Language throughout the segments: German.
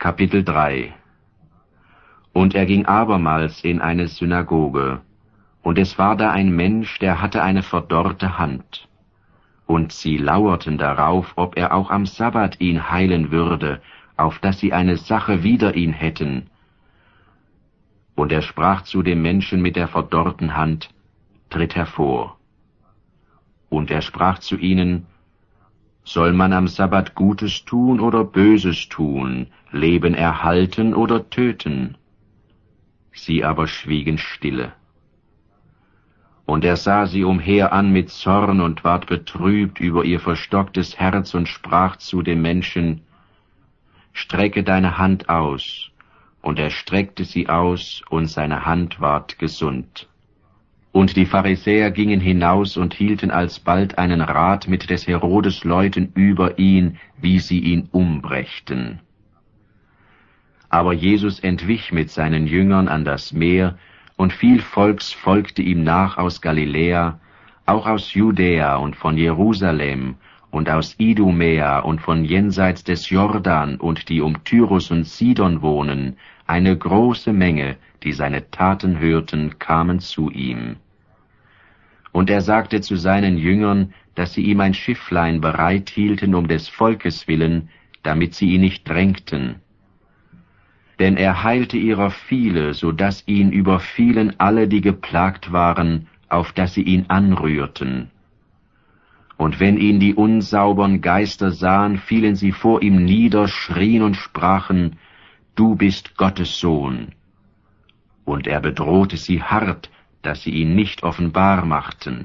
Kapitel 3. Und er ging abermals in eine Synagoge, und es war da ein Mensch, der hatte eine verdorrte Hand. Und sie lauerten darauf, ob er auch am Sabbat ihn heilen würde, auf dass sie eine Sache wider ihn hätten. Und er sprach zu dem Menschen mit der verdorrten Hand, »Tritt hervor.« Und er sprach zu ihnen, »Soll man am Sabbat Gutes tun oder Böses tun, Leben erhalten oder töten?« Sie aber schwiegen stille. Und er sah sie umher an mit Zorn und ward betrübt über ihr verstocktes Herz und sprach zu dem Menschen, »Strecke deine Hand aus.« Und er streckte sie aus, und seine Hand ward gesund. Und die Pharisäer gingen hinaus und hielten alsbald einen Rat mit des Herodes Leuten über ihn, wie sie ihn umbrächten. Aber Jesus entwich mit seinen Jüngern an das Meer, und viel Volks folgte ihm nach aus Galiläa, auch aus Judäa und von Jerusalem und aus Idumäa und von jenseits des Jordan und die um Tyrus und Sidon wohnen, eine große Menge, die seine Taten hörten, kamen zu ihm. Und er sagte zu seinen Jüngern, dass sie ihm ein Schifflein bereit hielten um des Volkes willen, damit sie ihn nicht drängten. Denn er heilte ihrer viele, so dass ihn überfielen alle, die geplagt waren, auf dass sie ihn anrührten. Und wenn ihn die unsaubern Geister sahen, fielen sie vor ihm nieder, schrien und sprachen, »Du bist Gottes Sohn.« Und er bedrohte sie hart, dass sie ihn nicht offenbar machten.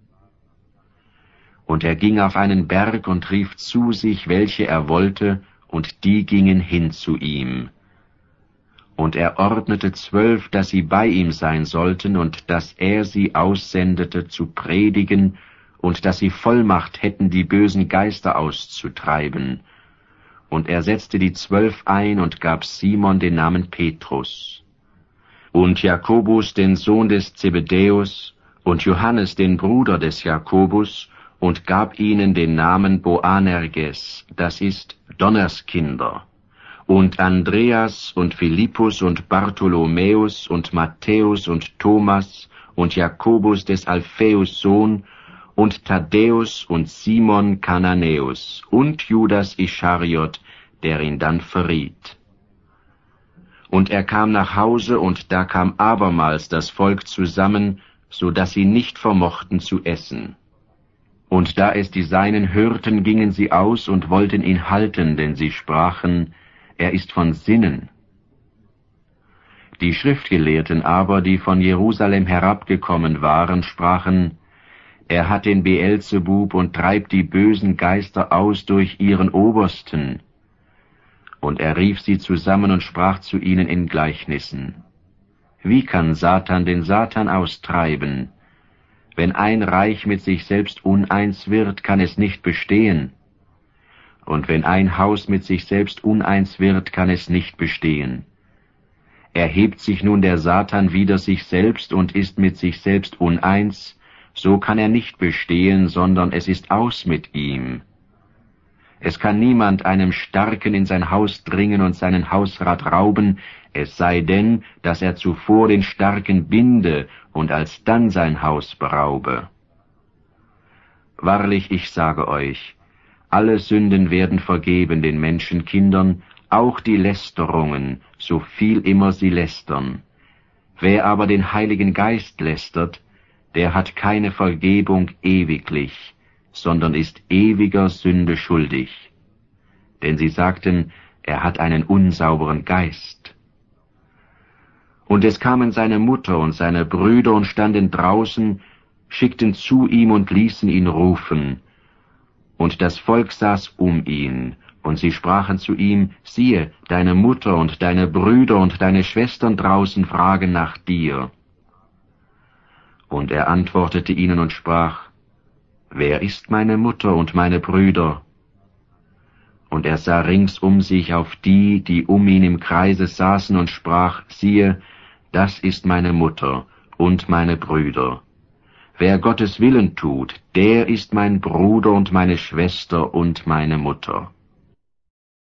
Und er ging auf einen Berg und rief zu sich, welche er wollte, und die gingen hin zu ihm. Und er ordnete 12, dass sie bei ihm sein sollten, und dass er sie aussendete zu predigen, und dass sie Vollmacht hätten, die bösen Geister auszutreiben. Und er setzte die 12 ein und gab Simon den Namen Petrus, und Jakobus den Sohn des Zebedäus, und Johannes den Bruder des Jakobus, und gab ihnen den Namen Boanerges, das ist Donnerskinder, und Andreas und Philippus und Bartholomäus und Matthäus und Thomas und Jakobus des Alphaeus Sohn und Thaddäus und Simon Kananäus und Judas Ischariot, der ihn dann verriet. Und er kam nach Hause, und da kam abermals das Volk zusammen, so dass sie nicht vermochten zu essen. Und da es die Seinen hörten, gingen sie aus und wollten ihn halten, denn sie sprachen, er ist von Sinnen. Die Schriftgelehrten aber, die von Jerusalem herabgekommen waren, sprachen, er hat den Beelzebub und treibt die bösen Geister aus durch ihren Obersten. Und er rief sie zusammen und sprach zu ihnen in Gleichnissen. Wie kann Satan den Satan austreiben? Wenn ein Reich mit sich selbst uneins wird, kann es nicht bestehen. Und wenn ein Haus mit sich selbst uneins wird, kann es nicht bestehen. Erhebt sich nun der Satan wider sich selbst und ist mit sich selbst uneins, so kann er nicht bestehen, sondern es ist aus mit ihm. Es kann niemand einem Starken in sein Haus dringen und seinen Hausrat rauben, es sei denn, dass er zuvor den Starken binde und alsdann sein Haus beraube. Wahrlich, ich sage euch, alle Sünden werden vergeben den Menschenkindern, auch die Lästerungen, so viel immer sie lästern. Wer aber den Heiligen Geist lästert, der hat keine Vergebung ewiglich, sondern ist ewiger Sünde schuldig. Denn sie sagten, er hat einen unsauberen Geist. Und es kamen seine Mutter und seine Brüder und standen draußen, schickten zu ihm und ließen ihn rufen. Und das Volk saß um ihn, und sie sprachen zu ihm, siehe, deine Mutter und deine Brüder und deine Schwestern draußen fragen nach dir. Und er antwortete ihnen und sprach, wer ist meine Mutter und meine Brüder? Und er sah rings um sich auf die, die um ihn im Kreise saßen, und sprach, siehe, das ist meine Mutter und meine Brüder. Wer Gottes Willen tut, der ist mein Bruder und meine Schwester und meine Mutter.